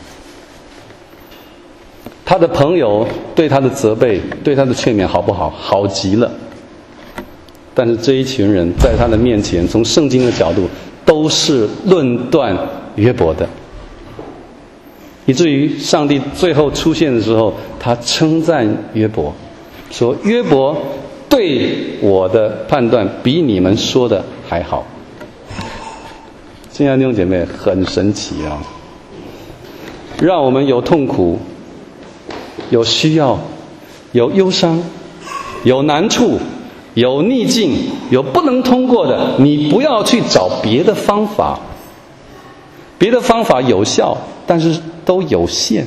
他的朋友对他的责备，对他的劝勉好不好？好极了。但是这一群人在他的面前，从圣经的角度都是论断约伯的，以至于上帝最后出现的时候，他称赞约伯，说约伯对我的判断比你们说的还好。亲爱的弟兄姐妹，很神奇啊！让我们有痛苦，有需要，有忧伤，有难处，有逆境，有不能通过的，你不要去找别的方法。别的方法有效，但是都有限。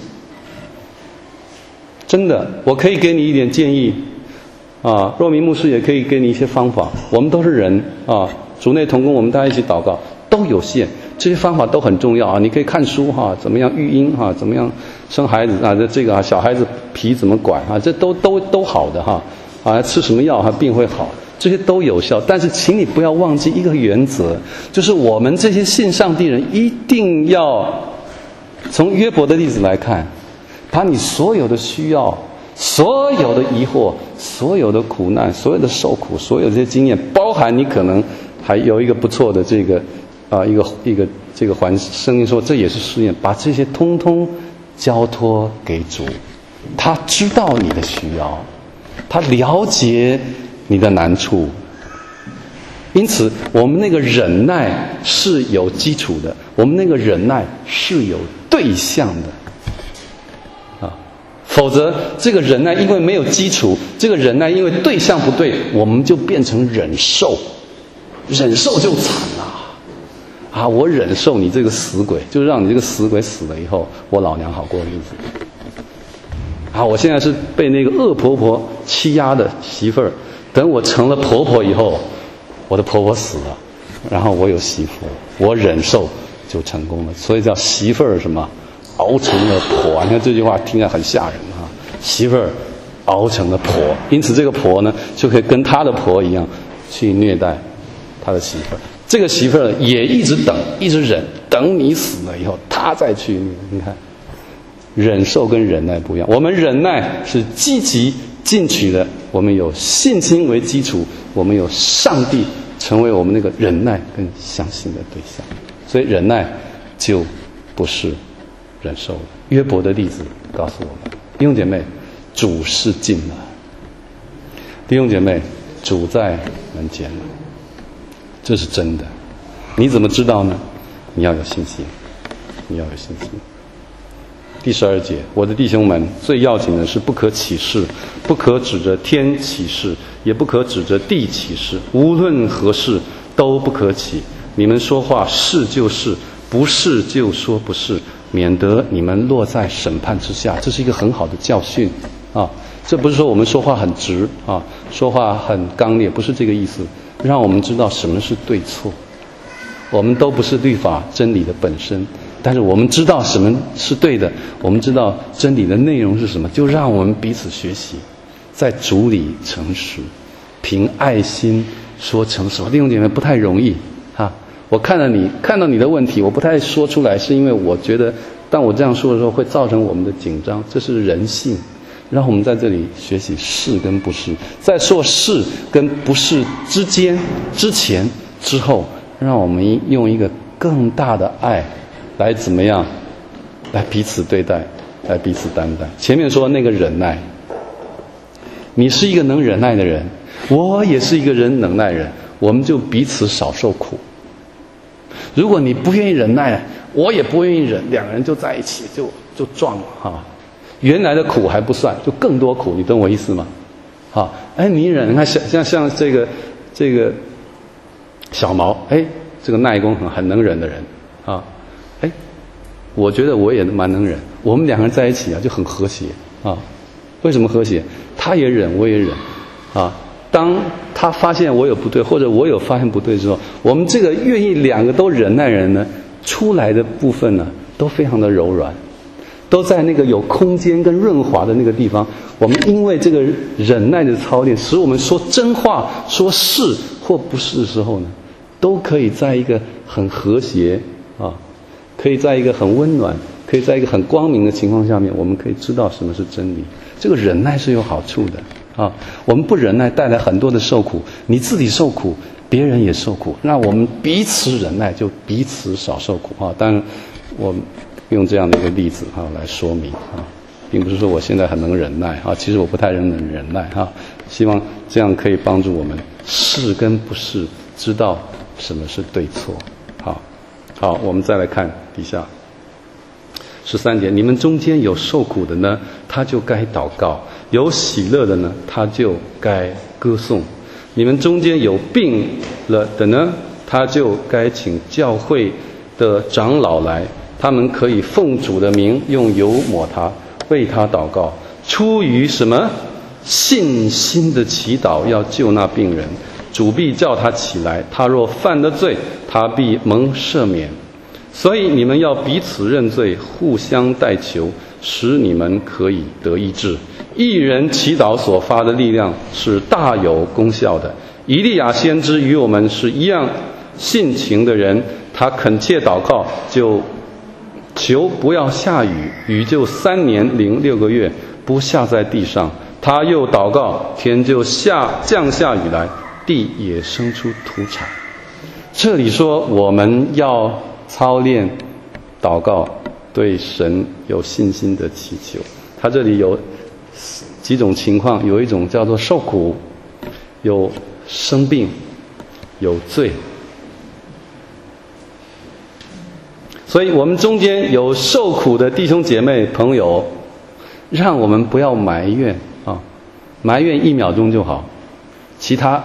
真的，我可以给你一点建议啊，若明牧师也可以给你一些方法。我们都是人啊，主内同工，我们大家一起祷告，都有限。 这些方法都很重要啊！你可以看书哈，怎么样育婴哈，怎么样生孩子啊？这个啊，小孩子皮怎么管啊？这都好的哈啊！吃什么药哈，病会好，这些都有效。但是，请你不要忘记一个原则，就是我们这些信上帝人一定要从约伯的例子来看，把你所有的需要、所有的疑惑、所有的苦难、所有的受苦、所有的这些经验，包含你可能还有一个不错的这个一个这个圣经说这也是试验，把这些通通交托给主，他知道你的需要，他了解你的难处，因此我们那个忍耐是有基础的，我们那个忍耐是有对象的啊，否则这个忍耐因为没有基础，这个忍耐因为对象不对，我们就变成忍受，忍受就惨了啊！我忍受你这个死鬼，就让你这个死鬼死了以后，我老娘好过日子啊！我现在是被那个恶婆婆欺压的媳妇儿，等我成了婆婆以后，我的婆婆死了，然后我有媳妇，我忍受就成功了。所以叫媳妇儿什么熬成了婆，你看这句话听着很吓人啊！媳妇儿熬成了婆，因此这个婆呢就可以跟她的婆一样去虐待他的媳妇儿，这个媳妇儿也一直等，一直忍，等你死了以后，他再去。你看，忍受跟忍耐不一样。我们忍耐是积极进取的，我们有信心为基础，我们有上帝成为我们那个忍耐跟相信的对象，所以忍耐就不是忍受了。约伯的例子告诉我们，弟兄姐妹，主是近了，弟兄姐妹，主在门前了。这是真的，你怎么知道呢？你要有信心，你要有信心。第12节，我的弟兄们，最要紧的是不可起誓，不可指着天起誓，也不可指着地起誓，无论何事都不可起。你们说话是就是，不是就说不是，免得你们落在审判之下。这是一个很好的教训啊！这不是说我们说话很直啊，说话很刚烈，不是这个意思。让我们知道什么是对错，我们都不是律法真理的本身，但是我们知道什么是对的，我们知道真理的内容是什么，就让我们彼此学习，在主里诚实，凭爱心说诚实。弟兄姐妹，不太容易啊！我看到你的问题，我不太说出来，是因为我觉得当我这样说的时候会造成我们的紧张，这是人性。让我们在这里学习是跟不是，在说是跟不是之间、之前、之后，让我们用一个更大的爱来怎么样，来彼此对待，来彼此担待。前面说那个忍耐，你是一个能忍耐的人，我也是一个能耐人，我们就彼此少受苦。如果你不愿意忍耐，我也不愿意忍，两个人就在一起就撞了哈。原来的苦还不算，就更多苦，你懂我意思吗？好，哎，你忍，你看像这个小毛，哎，这个耐功很能忍的人啊，哎，我觉得我也蛮能忍，我们两个人在一起啊就很和谐啊。为什么和谐？他也忍，我也忍啊。当他发现我有不对，或者我有发现不对之后，我们这个愿意两个都忍耐人呢，出来的部分呢都非常的柔软。都在那个有空间跟润滑的那个地方，我们因为这个忍耐的操练，使我们说真话、说是或不是的时候呢，都可以在一个很和谐啊，可以在一个很温暖，可以在一个很光明的情况下面，我们可以知道什么是真理。这个忍耐是有好处的啊！我们不忍耐带来很多的受苦，你自己受苦，别人也受苦，那我们彼此忍耐，就彼此少受苦啊！当然，我用这样的一个例子来说明并不是说我现在很能忍耐其实我不太能忍耐希望这样可以帮助我们是跟不是知道什么是对错。好，我们再来看底下13节，你们中间有受苦的呢，他就该祷告；有喜乐的呢，他就该歌颂。你们中间有病了的呢，他就该请教会的长老来，他们可以奉主的名用油抹他，为他祷告，出于什么？信心的祈祷要救那病人，主必叫他起来，他若犯了罪，他必蒙赦免。 所以你们要彼此认罪，互相代求，使你们可以得医治。一人祈祷所发的力量是大有功效的。以利亚先知与我们是一样性情的人，他恳切祷告，就求不要下雨，雨就3年零6个月不下在地上。他又祷告，天就降下雨来，地也生出土产。这里说我们要操练祷告，对神有信心的祈求。他这里有几种情况，有一种叫做受苦，有生病，有罪。所以我们中间有受苦的弟兄姐妹朋友，让我们不要埋怨啊，埋怨1秒钟就好，其他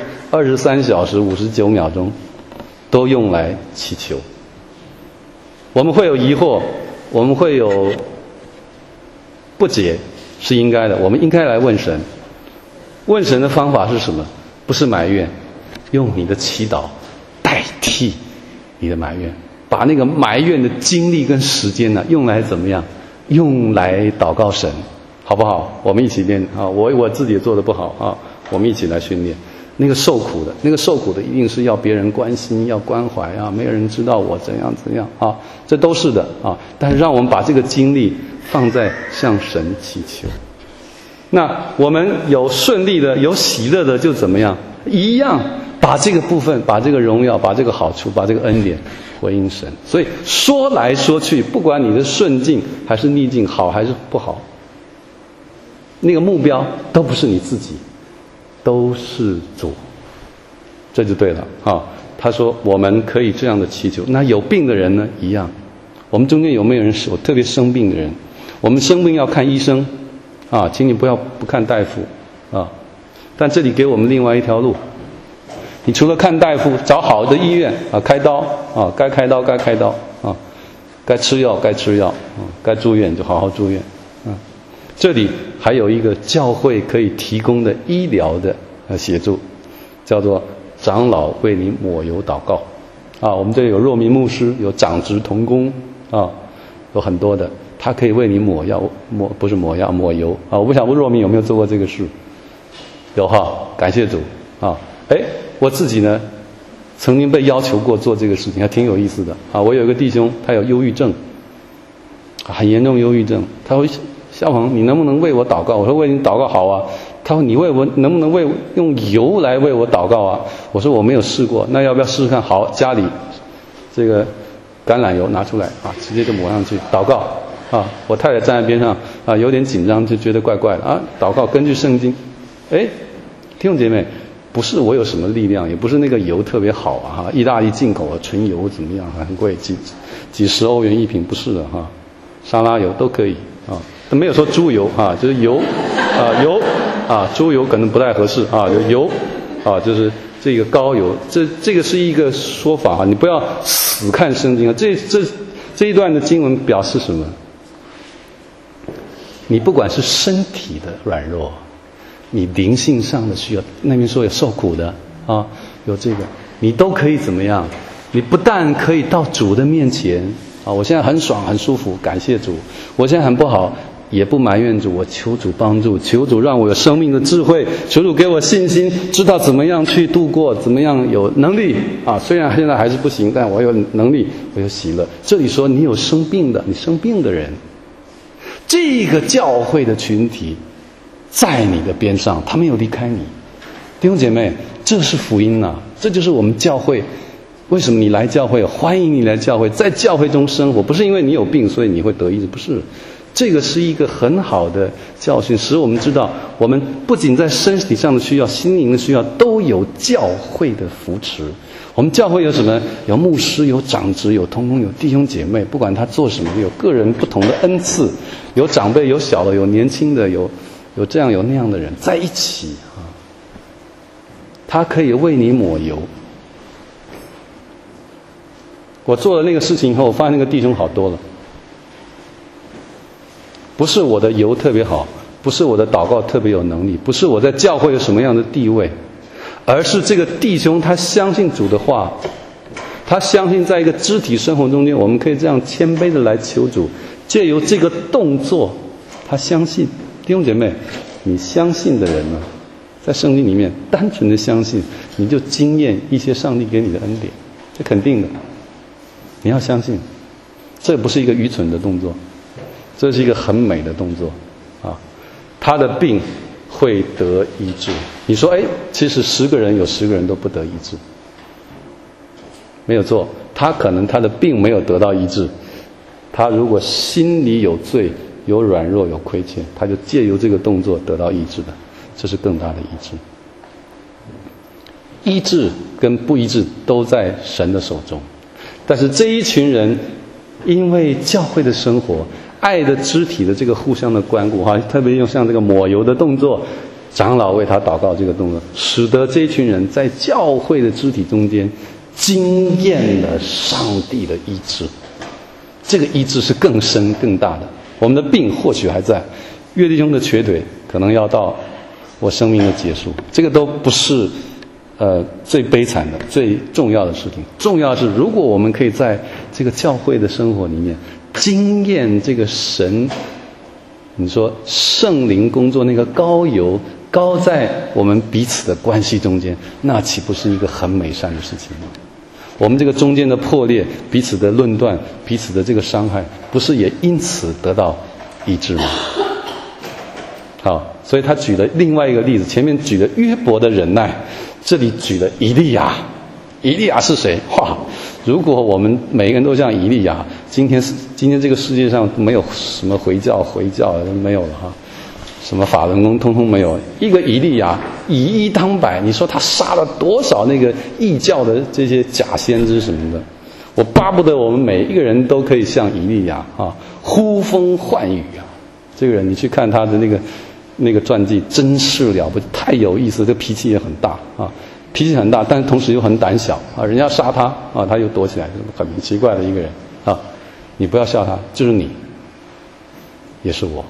23小时59秒钟都用来祈求。我们会有疑惑，我们会有不解，是应该的，我们应该来问神。问神的方法是什么？不是埋怨，用你的祈祷代替你的埋怨，把那个埋怨的精力跟时间呢，用来怎么样？用来祷告神，好不好？我们一起练啊！我自己也做得不好啊，我们一起来训练。那个受苦的一定是要别人关心，要关怀啊，没有人知道我怎样啊，这都是的啊。但是让我们把这个精力放在向神祈求。那我们有顺利的，有喜乐的，就怎么样？一样把这个部分，把这个荣耀，把这个好处，把这个恩典回应神。所以说来说去，不管你的顺境还是逆境，好还是不好，那个目标都不是你自己，都是主，这就对了啊。他说我们可以这样的祈求。那有病的人呢，一样。我们中间有没有人是有特别生病的人？我们生病要看医生啊，请你不看大夫啊。但这里给我们另外一条路，你除了看大夫，找好的医院啊，开刀啊，该开刀啊，该吃药啊，该住院就好好住院啊。这里还有一个教会可以提供的医疗的协助，叫做长老为你抹油祷告啊。我们这里有若明牧师，有长职同工啊，有很多的，他可以为你抹油啊。我不晓得若明有没有做过这个事？有哈，感谢主啊。我自己呢曾经被要求过做这个事情，还挺有意思的啊。我有一个弟兄，他有忧郁症，很严重忧郁症。他说小鹏，你能不能为我祷告？我说为你祷告好啊。他说你能不能用油来为我祷告啊？我说我没有试过，那要不要试试看？好，家里这个橄榄油拿出来啊，直接就抹上去祷告啊。我太太站在边上啊，有点紧张，就觉得怪怪的啊。祷告根据圣经，弟兄姐妹，不是我有什么力量，也不是那个油特别好啊，意大利进口的纯油怎么样，很贵，几十欧元一瓶，不是的哈，沙拉油都可以啊，他没有说猪油啊，就是油啊，猪油可能不太合适啊，油啊，就是这个高油，这个是一个说法啊，你不要死看圣经啊，这一段的经文表示什么？你不管是身体的软弱，你灵性上的需要，那边说有受苦的啊，有这个，你都可以怎么样？你不但可以到主的面前啊，我现在很爽很舒服，感谢主；我现在很不好，也不埋怨主，我求主帮助，求主让我有生命的智慧，求主给我信心，知道怎么样去度过，怎么样有能力啊。虽然现在还是不行，但我有能力，我有喜乐。这里说你有生病的，你生病的人，这个教会的群体在你的边上，他没有离开你。弟兄姐妹，这是福音啊，这就是我们教会。为什么你来教会？欢迎你来教会，在教会中生活，不是因为你有病所以你会得医治，不是。这个是一个很好的教训，使我们知道我们不仅在身体上的需要，心灵的需要都有教会的扶持。我们教会有什么？有牧师，有长职，有同工，有弟兄姐妹，不管他做什么，有个人不同的恩赐，有长辈，有小的，有年轻的，有这样有那样的人在一起啊，他可以为你抹油。我做了那个事情以后，我发现那个弟兄好多了。不是我的油特别好，不是我的祷告特别有能力，不是我在教会有什么样的地位，而是这个弟兄他相信主的话， 他相信在一个肢体生活中间，我们可以这样谦卑的来求主，借由这个动作，他相信。弟兄姐妹，你相信的人呢，在圣经里面单纯的相信，你就经验一些上帝给你的恩典，这肯定的。你要相信，这不是一个愚蠢的动作，这是一个很美的动作啊！他的病会得医治。你说，其实10个人有10个人都不得医治，没有错。他可能他的病没有得到医治，他如果心里有罪、有软弱、有亏欠，他就借由这个动作得到医治的，这是更大的医治。医治跟不医治都在神的手中，但是这一群人因为教会的生活、爱的肢体的这个互相的关顾特别用像这个抹油的动作，长老为他祷告这个动作，使得这一群人在教会的肢体中间经验了上帝的医治。这个医治是更深更大的。我们的病或许还在，岳弟兄的瘸腿可能要到我生命的结束，这个都不是最悲惨的、最重要的事情。重要的是，如果我们可以在这个教会的生活里面经验这个神，你说圣灵工作那个膏油膏在我们彼此的关系中间，那岂不是一个很美善的事情吗？我们这个中间的破裂、彼此的论断、彼此的这个伤害，不是也因此得到医治吗？好，所以他举了另外一个例子，前面举了约伯的忍耐，这里举了以利亚。以利亚是谁？如果我们每个人都像以利亚，今天这个世界上没有什么回教没有了什么法轮功通通没有。一个以利亚以一当百，你说他杀了多少那个异教的这些假先知什么的？我巴不得我们每一个人都可以像以利亚呼风唤雨这个人你去看他的那个传记，真是了不起，太有意思，这脾气也很大脾气很大，但是同时又很胆小人家杀他他又躲起来，很奇怪的一个人你不要笑他，就是你，也是我。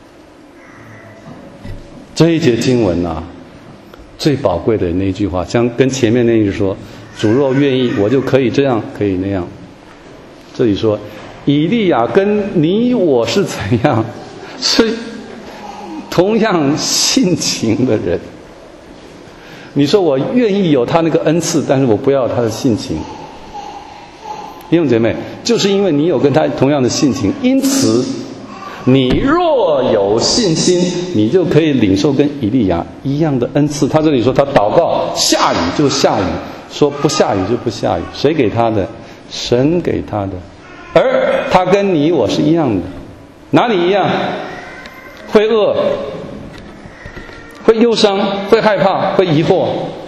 这一节经文最宝贵的那一句话，将跟前面那一句说，主若愿意，我就可以这样，可以那样。这里说，以利亚跟你我是怎样？是同样性情的人。你说我愿意有他那个恩赐，但是我不要他的性情。弟兄姐妹，就是因为你有跟他同样的性情，因此你若有信心，你就可以领受跟以利亚一样的恩赐。他这里说他祷告下雨就下雨，说不下雨就不下雨。谁给他的？神给他的。而他跟你我是一样的。哪里一样？会饿，会忧伤，会害怕，会疑惑。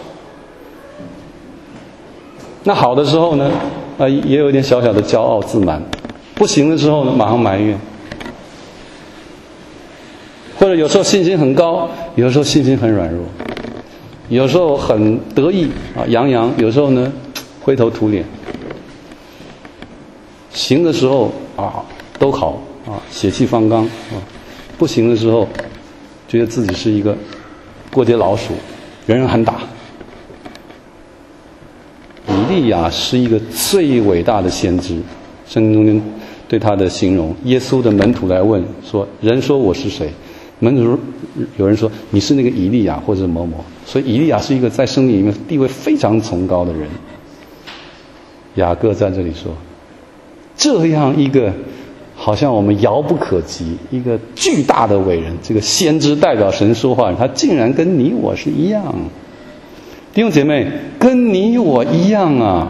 那好的时候呢也有一点小小的骄傲自满，不行的时候马上埋怨，或者有时候信心很高，有时候信心很软弱，有时候很得意洋洋，有时候呢灰头土脸。行的时候都好血气方刚不行的时候觉得自己是一个过街老鼠，人人喊打。以利亚是一个最伟大的先知，圣经中间对他的形容，耶稣的门徒来问说，人说我是谁？门徒有人说你是那个以利亚或者某某。所以以利亚是一个在圣经里面地位非常崇高的人。雅各在这里说，这样一个好像我们遥不可及一个巨大的伟人，这个先知代表神说话，他竟然跟你我是一样。弟兄姐妹，跟你我一样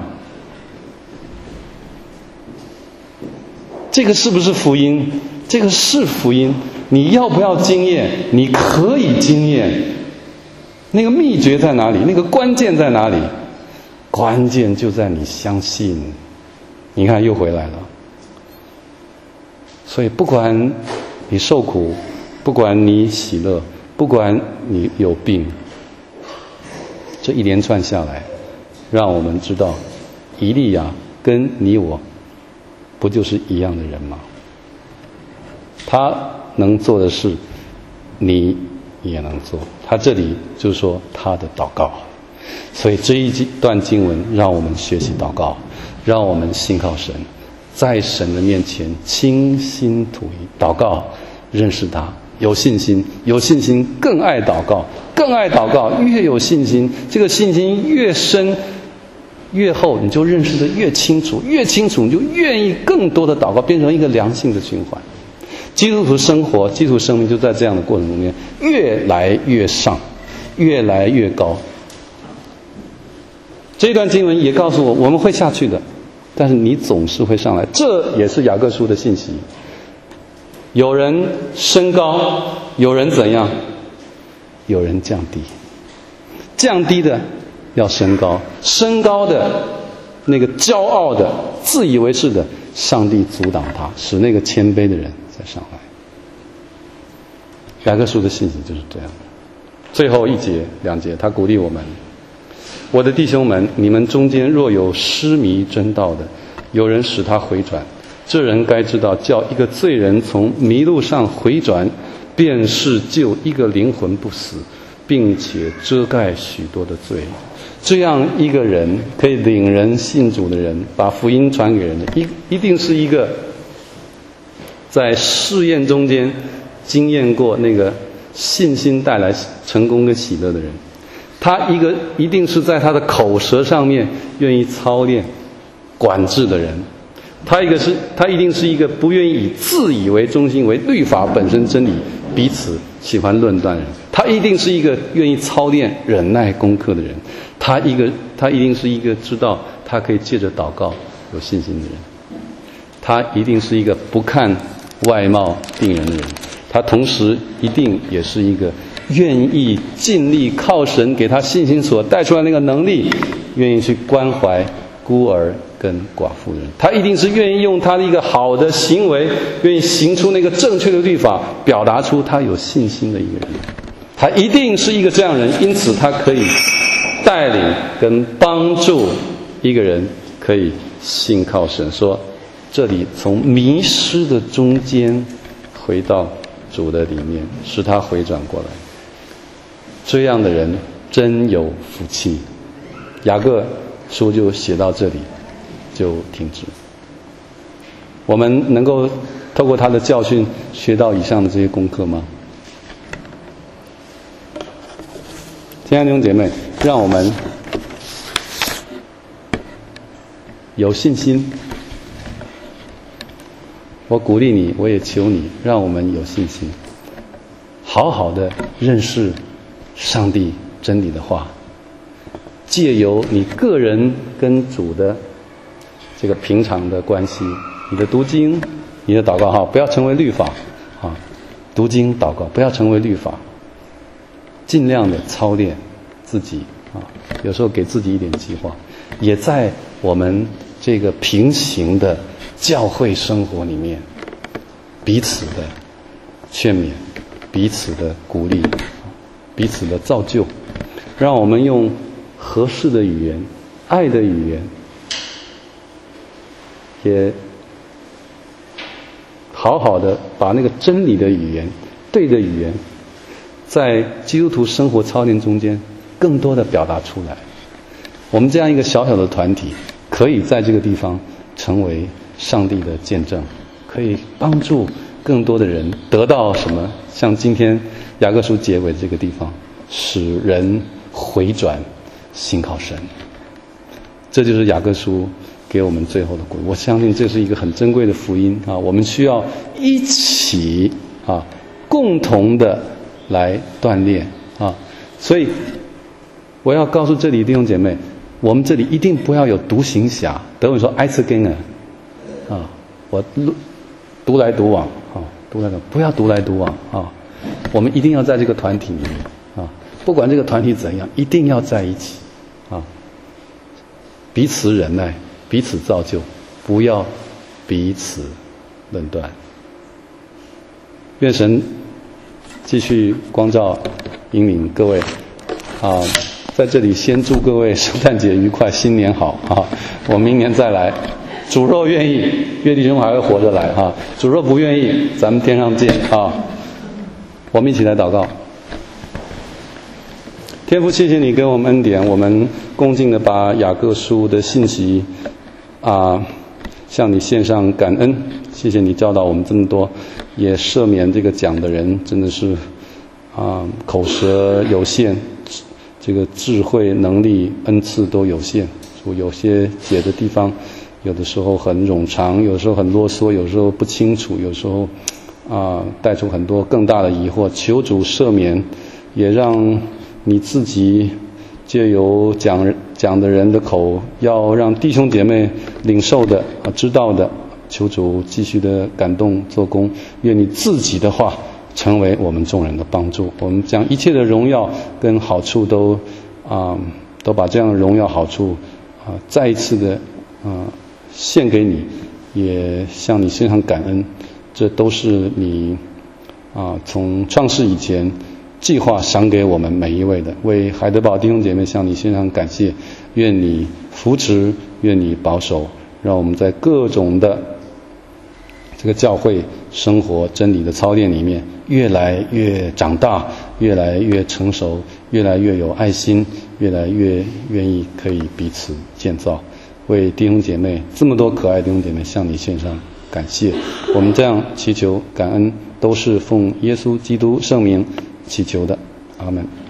这个是不是福音？这个是福音。你要不要经验？你可以经验。那个秘诀在哪里？那个关键在哪里？关键就在你相信。你看又回来了。所以不管你受苦，不管你喜乐，不管你有病，这一连串下来，让我们知道以利亚跟你我不就是一样的人吗？他能做的事你也能做。他这里就是说他的祷告。所以这一段经文让我们学习祷告， 让我们信靠神，在神的面前倾心吐意祷告，认识他，有信心，有信心更爱祷告，更爱祷告，越有信心，这个信心越深越厚，你就认识得越清楚，越清楚你就愿意更多的祷告，变成一个良性的循环。基督徒生活，基督徒生命就在这样的过程中间越来越上，越来越高。这段经文也告诉我，我们会下去的，但是你总是会上来，这也是雅各书的信息。有人升高，有人怎样？有人降低。降低的要升高，升高的那个骄傲的、自以为是的，上帝阻挡他，使那个谦卑的人再上来。雅各书的信息就是这样的。最后一节、两节，他鼓励我们：我的弟兄们，你们中间若有失迷真道的，有人使他回转，这人该知道，叫一个罪人从迷路上回转，便是救一个灵魂不死，并且遮盖许多的罪。这样一个人可以领人信主的人，把福音传给人的，一定是一个在试验中间经验过那个信心带来成功跟喜乐的人。他一定是在他的口舌上面愿意操练管制的人。他一定是一个不愿意以自以为中心为律法本身真理彼此喜欢论断人。他一定是一个愿意操练忍耐功课的人。他一定是一个知道他可以借着祷告有信心的人。他一定是一个不看外貌定人的人。他同时一定也是一个愿意尽力靠神给他信心所带出来那个能力，愿意去关怀孤儿跟寡妇的人。他一定是愿意用他的一个好的行为，愿意行出那个正确的律法，表达出他有信心的一个人。他一定是一个这样的人，因此他可以带领跟帮助一个人可以信靠神，说这里从迷失的中间回到主的里面，使他回转过来。这样的人真有福气。雅各书就写到这里就停止。我们能够透过他的教训学到以上的这些功课吗？亲爱的弟兄姐妹，让我们有信心。我鼓励你，我也求你，让我们有信心，好好的认识上帝真理的话，借由你个人跟主的这个平常的关系，你的读经，你的祷告，不要成为律法啊，读经祷告不要成为律法，尽量的操练自己啊，有时候给自己一点计划，也在我们这个平行的教会生活里面，彼此的劝勉，彼此的鼓励，彼此的造就，让我们用合适的语言，爱的语言，也好好的把那个真理的语言，对的语言，在基督徒生活操练中间更多的表达出来。我们这样一个小小的团体，可以在这个地方成为上帝的见证，可以帮助更多的人得到什么？像今天雅各书结尾这个地方，使人回转信靠神。这就是雅各书给我们最后的鼓励。我相信这是一个很珍贵的福音啊！我们需要一起啊，共同的来锻炼啊！所以我要告诉这里弟兄姐妹，我们这里一定不要有独行侠。德文说“埃茨根啊”，我独来独往啊，不要独来独往啊！我们一定要在这个团体里面啊，不管这个团体怎样，一定要在一起啊，彼此忍耐，彼此造就，不要彼此论断。愿神继续光照引领各位啊！在这里先祝各位圣诞节愉快，新年好啊！我明年再来。主若愿意，岳弟兄还会活着来啊！主若不愿意，咱们天上见啊！我们一起来祷告。天父，谢谢你给我们恩典，我们恭敬的把雅各书的信息向你献上感恩。谢谢你教导我们这么多，也赦免这个讲的人真的是口舌有限，这个智慧能力恩赐都有限，有些解的地方有的时候很冗长，有时候很啰嗦，有时候不清楚，有时候带出很多更大的疑惑。求主赦免，也让你自己借由讲的人的口，要让弟兄姐妹领受的知道的，求主继续的感动做工，愿你自己的话成为我们众人的帮助。我们将一切的荣耀跟好处都把这样的荣耀好处再一次的献给你，也向你身上感恩。这都是你从创世以前计划赏给我们每一位的。为海德堡弟兄姐妹向你献上感谢，愿你扶持，愿你保守，让我们在各种的这个教会生活真理的操练里面越来越长大，越来越成熟，越来越有爱心，越来越愿意可以彼此建造。为弟兄姐妹这么多可爱的弟兄姐妹向你献上感谢。我们这样祈求感恩，都是奉耶稣基督圣名祈求的，阿们。